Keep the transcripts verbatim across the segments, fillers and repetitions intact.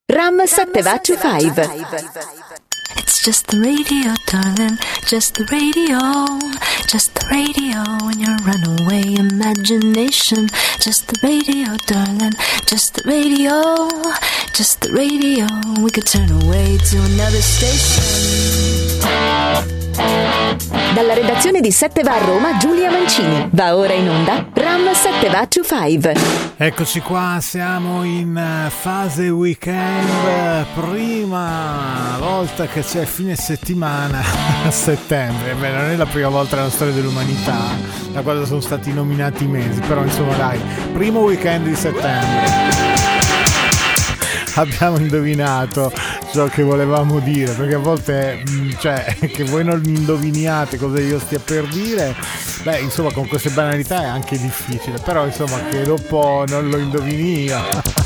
Ram settecentoventucinque. It's just the radio, darling, just the radio, just the radio in your runaway imagination. Just the radio, darling, just the radio, just the radio. We could turn away to another station. Dalla redazione di sette va a Roma, Giulia Mancini. Va ora in onda Ram settecentoventucinque. Eccoci qua, siamo in fase weekend, prima volta che c'è fine settimana a settembre. Beh, non è la prima volta nella storia dell'umanità da quando sono stati nominati i mesi, però insomma dai, primo weekend di settembre. Abbiamo indovinato ciò che volevamo dire, perché a volte cioè che voi non indoviniate cosa io stia per dire, beh insomma con queste banalità è anche difficile, però insomma che dopo non lo indovini io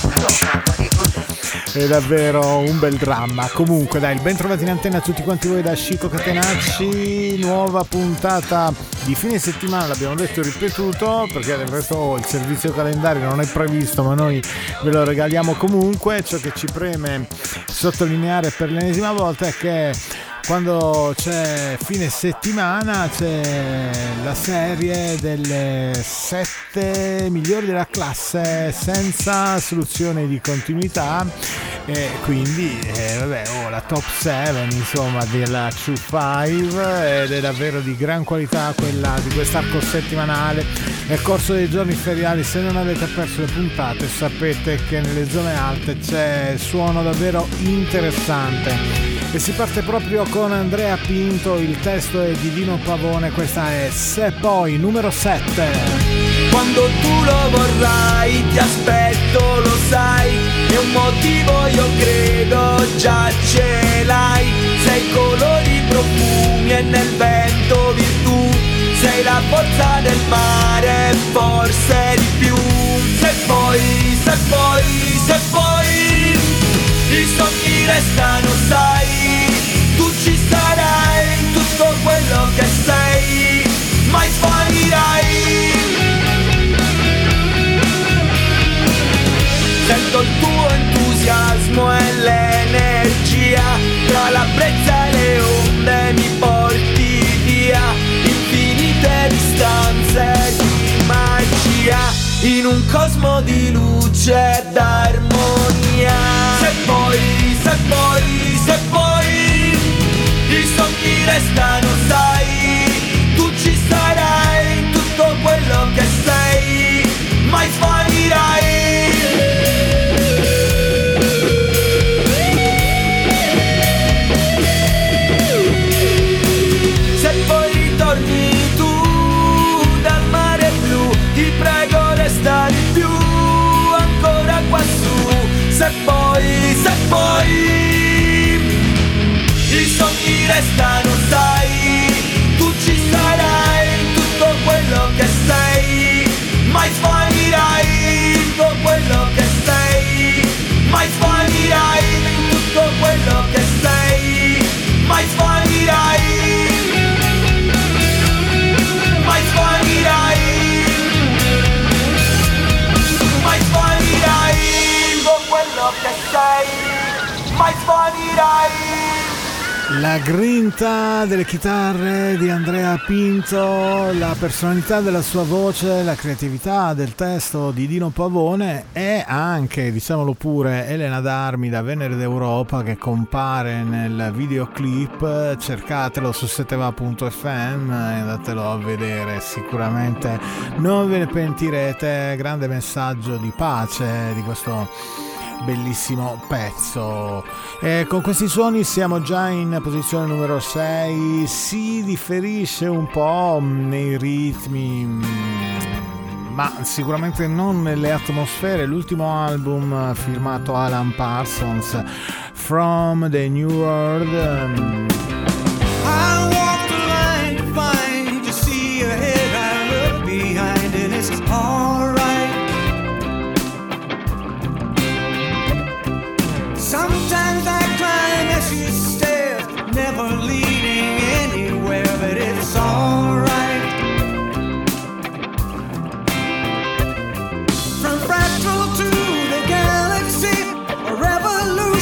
è davvero un bel dramma. Comunque dai, ben trovati in antenna a tutti quanti voi da Chico Catenacci, nuova puntata di fine settimana, l'abbiamo detto e ripetuto perché del resto il servizio calendario non è previsto, ma noi ve lo regaliamo comunque. Ciò che ci preme sottolineare per l'ennesima volta è che quando c'è fine settimana c'è la serie delle sette migliori della classe senza soluzione di continuità, e quindi eh, vabbè, oh, la top sette insomma della venticinque, ed è davvero di gran qualità quella di quest'arco settimanale. Nel corso dei giorni feriali, se non avete perso le puntate, sapete che nelle zone alte c'è suono davvero interessante. E si parte proprio con Andrea Pinto, il testo è di Dino Pavone, questa è Se Poi, numero sette. Quando tu lo vorrai, ti aspetto, lo sai, e un motivo io credo già ce l'hai. Sei colori, profumi e nel vento virtù, sei la forza del mare, forse di più. Se poi, se poi, se poi i sogni restano, sai, tu ci sarai, tutto quello che sei, mai sparirai. Sento il tuo entusiasmo e l'energia, tra la brezza e le onde mi porti via, infinite distanze di magia, in un cosmo di luce ed armonia. Se poi, se poi, se poi i sogni restano, sai, tu ci sarai, tutto quello che sei, mai svanirai. Se poi ritorni tu dal mare blu, ti prego resta di più ancora quassù. Se poi, se poi i sogni restano, sai, tu ci sarai, tutto quello che sei, mai svanirai, tutto quello che sei, mai svanirai, tutto quello che sei, mai svanirai, mai svanirai, mai svanirai, tutto quello che sei, mai svanirai. La grinta delle chitarre di Andrea Pinto, la personalità della sua voce, la creatività del testo di Dino Pavone e anche, diciamolo pure, Elena D'Armi da Venere d'Europa, che compare nel videoclip. Cercatelo su sette va punto effe emme e andatelo a vedere, sicuramente non ve ne pentirete. Grande messaggio di pace di questo bellissimo pezzo. E con questi suoni siamo già in posizione numero sei. Si differisce un po' nei ritmi, ma sicuramente non nelle atmosfere. L'ultimo album firmato Alan Parsons, From the New World. I walk the line to find you, see ahead, I look behind, and it's alright. Sometimes I climb as you stairs, never leading anywhere, but it's alright. From fractal to the galaxy, a revolution.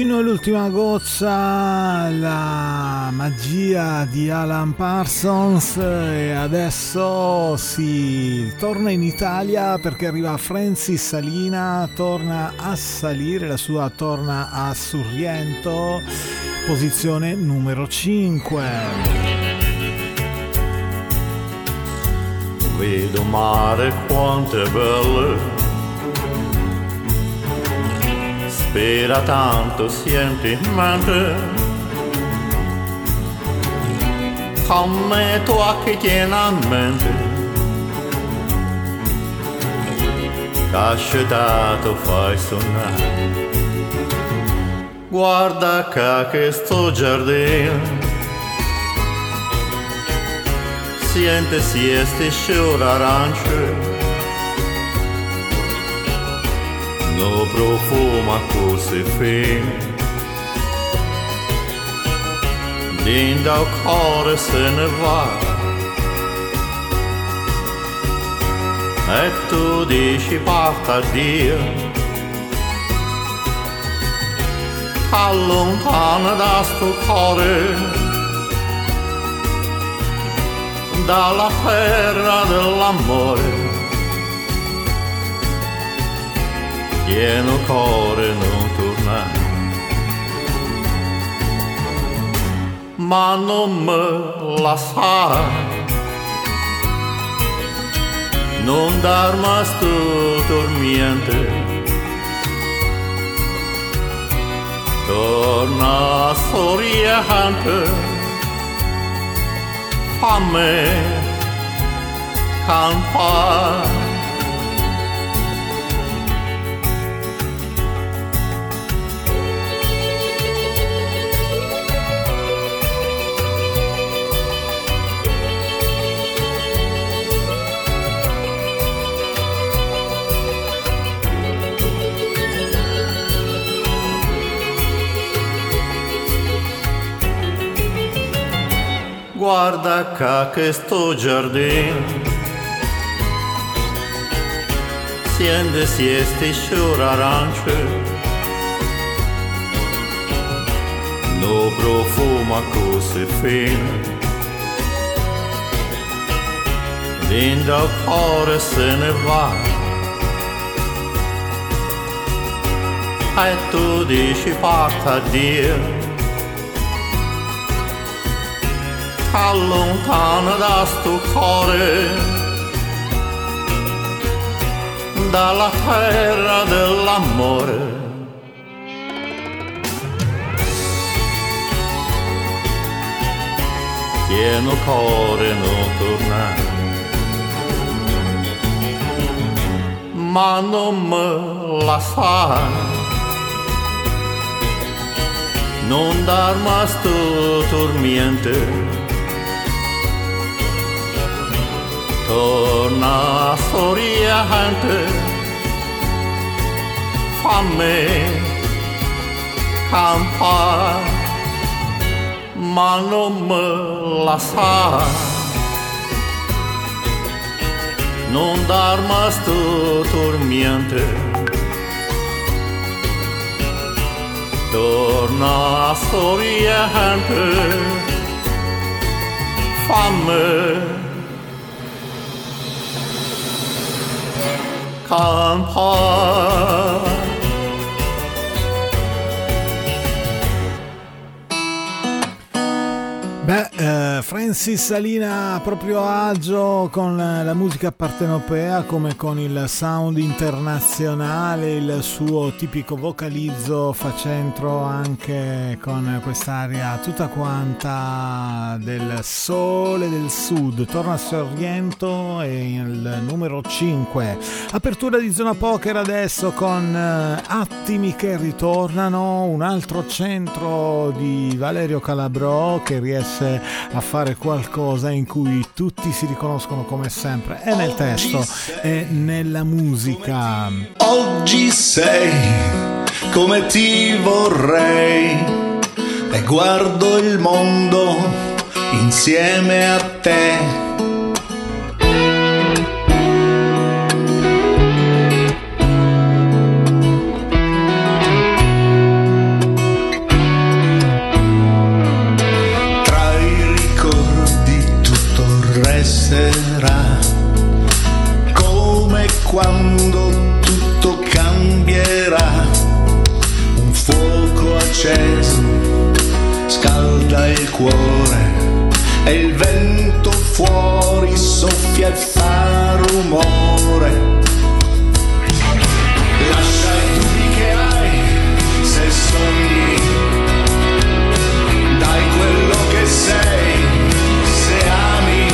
Fino all'ultima goccia, la magia di Alan Parsons, e adesso si torna in Italia perché arriva Francis Salina, torna a salire, la sua torna a Sorrento, posizione numero cinque. Vedo mare quanto è bello, spera tanto sentimente, come tu che tieni a mente, cascetato fai suonare. Guarda qua che sto giardino, siente sieste sciore arance, no profuma così fine, linda o cuore se ne va, e tu dici parta Dio, allontana da sto cuore, dalla terra dell'amore. Pieno cuore non tornare, ma non me lasciare, non dar más tu dormiente, torna sorriente, fammi campare. Guarda qua che sto giardino, siende sieste sciore arance, no profuma così fine, linda o cuore se ne va, e tu dici parta Dio, allontana da sto cuore, dalla terra dell'amore. Pieno cuore non tornare, ma non me lasciare, non dar más tu tormiente, torna sorriente, fammi campare, ma non me lasciare, non dar más tu tormiente, torna sorriente, fammi campare. Beh, eh, Francis Salina a proprio agio con la musica partenopea, come con il sound internazionale, il suo tipico vocalizzo fa centro anche con quest'aria tutta quanta del sole del sud. Torna a Sorrento e il numero cinque. Apertura di Zona Poker adesso con eh, Attimi che ritornano, un altro centro di Valerio Calabrò che riesce a fare qualcosa in cui tutti si riconoscono come sempre, e nel testo e nella musica. Oggi sei come ti vorrei e guardo il mondo insieme a te. scalda il cuore e il vento fuori soffia e fa rumore. Lascia i dubbi che hai, se sogni, dai quello che sei, se ami,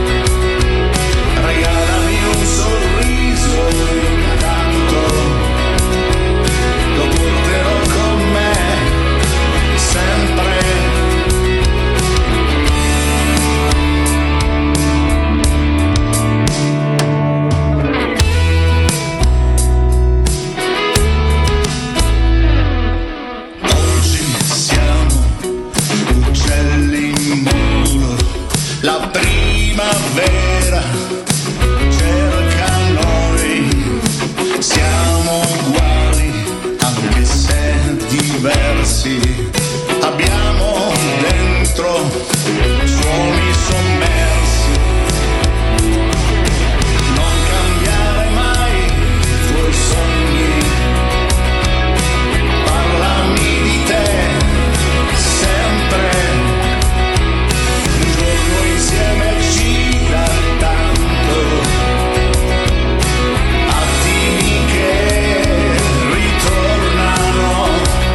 regalami un sorriso, un canto, lo porterò con me sempre. La primavera cerca noi, siamo uguali anche se diversi, abbiamo dentro suoni sommersi, non cambiare mai i tuoi sogni, parlami di te sempre. Insieme ci dà tanto, attimi che ritornano.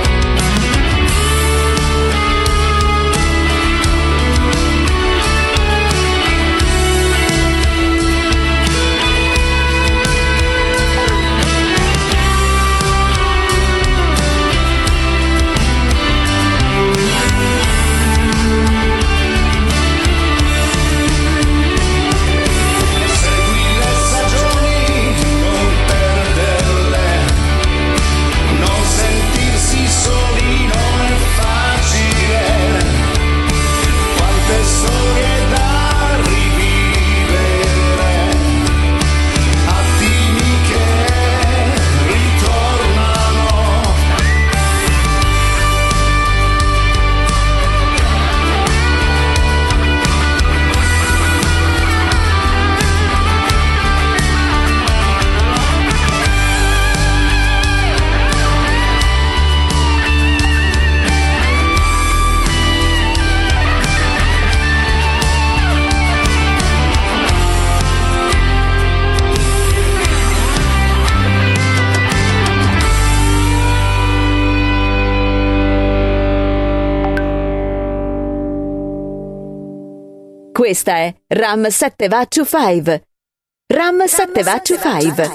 Questa è Ram sette Va to Five. Ram sette Va to Five.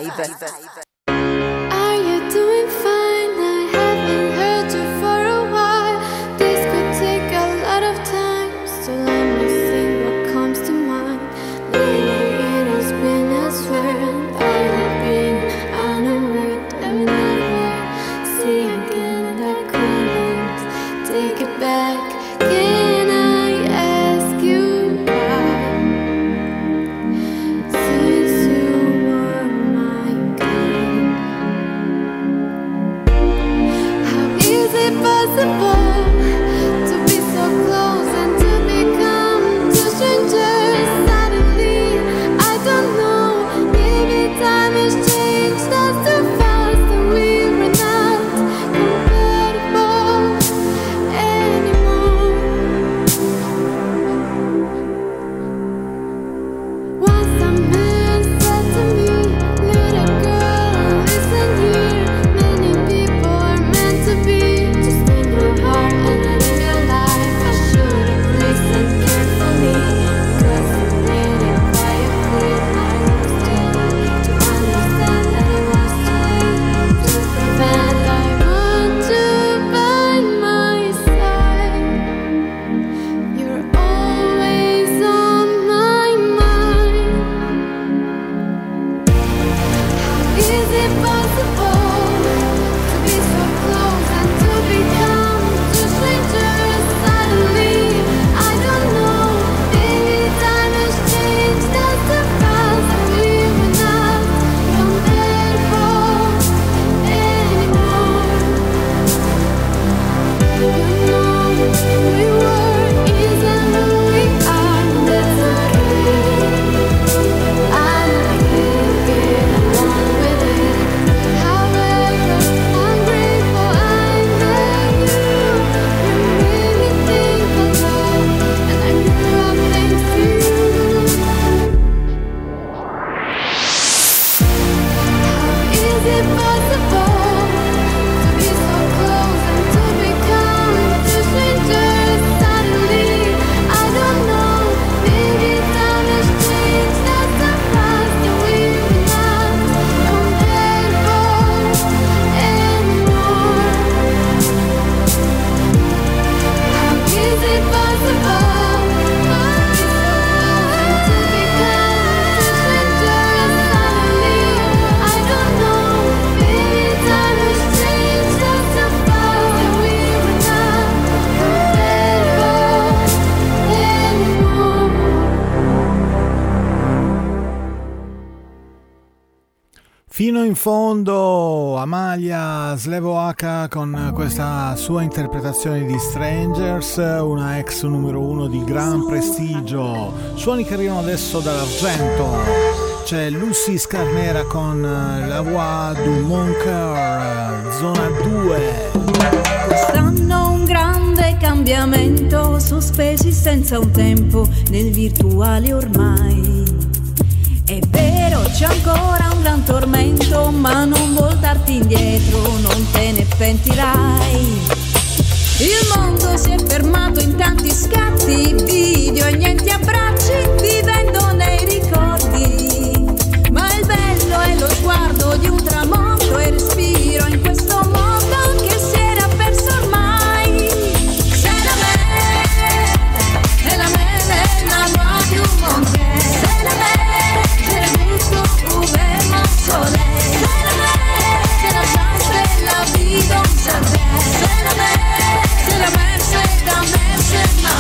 Since you were my girl. Fino in fondo Amalia Slevoaka con questa sua interpretazione di Strangers, una ex numero uno di gran prestigio. Suoni che arrivano adesso dall'Argento. C'è Lucy Scarnera con La Voix du Mon Cœur, zona due. Quest'anno un grande cambiamento, sospesi senza un tempo nel virtuale ormai. È vero, c'è ancora un gran tormento, ma non voltarti indietro, non te ne pentirai. Il mondo si è fermato in tanti scatti, video e niente abbracci, vivendo nei ricordi. Ma il bello è lo sguardo di un tramonto e respiro in questo mondo che si era perso ormai. C'est la mer, è la mer, è la voix du mon cœur. C'est la mer, c'est le but trouver mon soleil. C'est la mer, c'est la chance de la vie dans sa terre. C'est la mer, c'est la mer, c'est la mer, c'est ma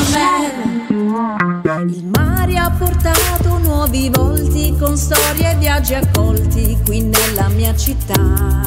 mer. Il mare ha portato nuovi volti con storie e viaggi accolti qui nella mia città.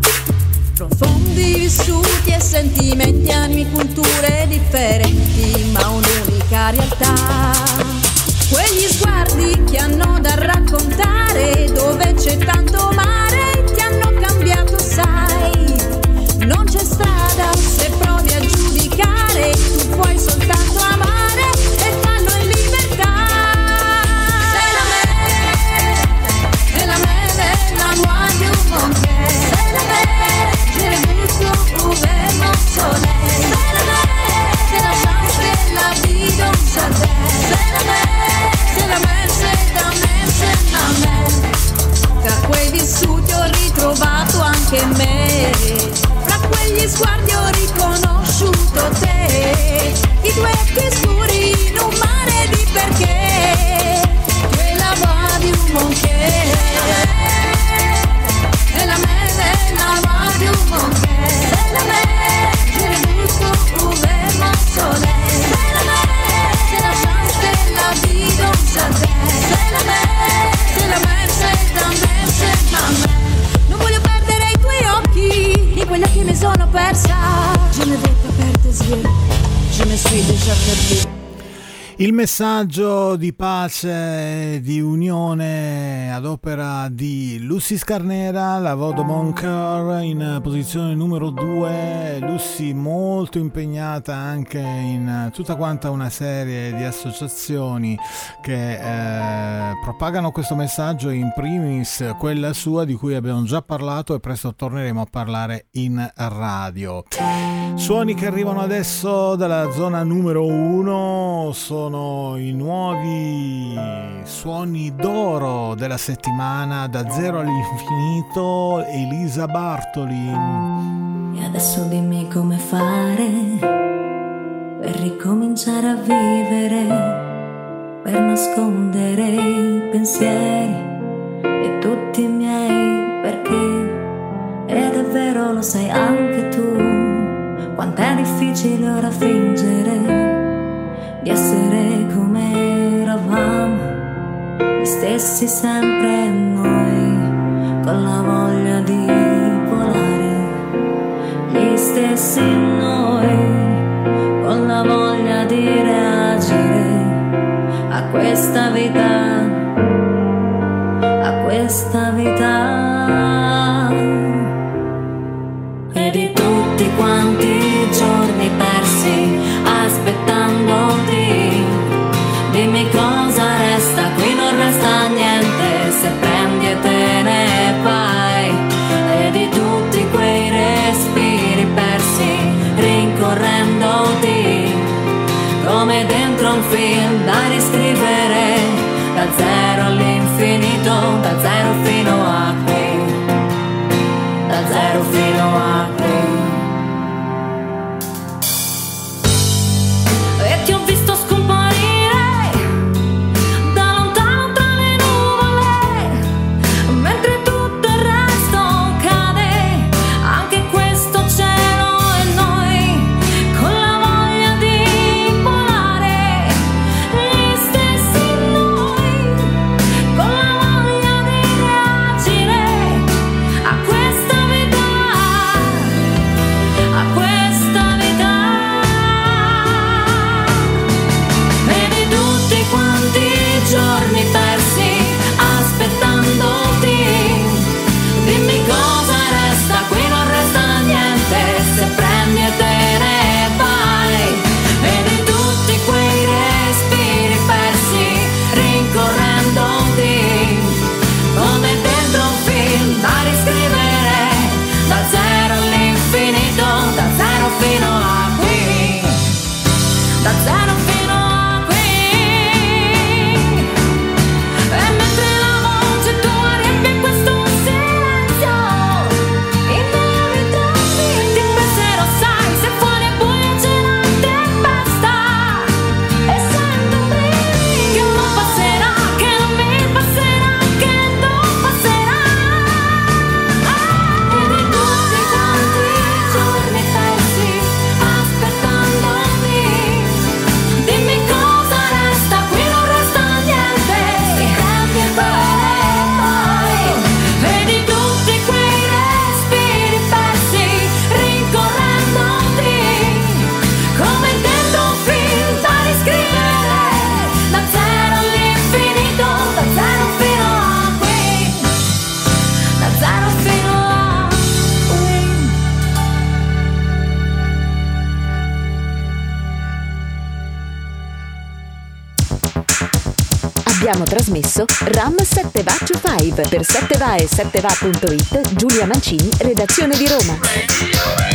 Profondi vissuti e sentimenti, anni, culture differenti, ma un'unica realtà. Quegli sguardi che hanno da raccontare, dove c'è tanto mare, ti hanno cambiato, sai. Non c'è strada se provi a giudicare, tu puoi soltanto amare e farlo in libertà. C'est la mer, è la mer, è la voix du mon cœur. C'est la mer, c'est le but trouver mon soleil. C'est la mer, c'est la chance de la vie dans sa terre. C'est la mer, c'est la mer, c'est la mer, c'est la mer. Tra quei vissuti ho ritrovato anche me, fra quegli sguardi ho riconosciuto te, i tuoi occhi scuri in un mare di perché, quella voix du mon cœur. È la mer, è la voix du mon cœur. C'est la mer, c'est le but trouver mon soleil. C'est la mer, c'est la chance de la vie dans sa terre. C'est la mer, c'est la mer, c'est la mer, c'est ma mer. Non voglio perdere i tuoi occhi, di quella che mi sono persa. Je ne vais pas perdre tes yeux, je me suis déjà perdue. Il messaggio di pace, di unione ad opera di Lucy Scarnera, La Voix du Mon Cœur, in posizione numero due. Lucy molto impegnata anche in tutta quanta una serie di associazioni che eh, propagano questo messaggio, in primis quella sua di cui abbiamo già parlato e presto torneremo a parlare in radio. Suoni che arrivano adesso dalla zona numero uno sono i nuovi suoni d'oro della settimana. Da zero all'infinito, Elisa Bartoli. E adesso dimmi come fare per ricominciare a vivere, per nascondere i pensieri e tutti i miei perché. Ed è vero, lo sai anche tu, quant'è difficile ora fingere di essere come eravamo, gli stessi sempre noi, con la voglia di volare, gli stessi noi, con la voglia di reagire a questa vita, a questa vita. E di tutti quanti i giorni persi aspettandoti, dimmi cosa resta, qui non resta niente se prendi e te ne vai. E di tutti quei respiri persi rincorrendoti, come dentro un film da riscrivere, da zero all'infinito, da zero fino a qui, da zero fino a qui. E ti ho visto scomparire da lontano tra le nuvole, mentre tutto il resto cade, anche questo cielo e noi, con la voglia di volare, gli stessi noi, con la voglia di reagire Abbiamo trasmesso Ram sette Va to cinque per sette Va e sette Va punto it, Giulia Mancini, redazione di Roma.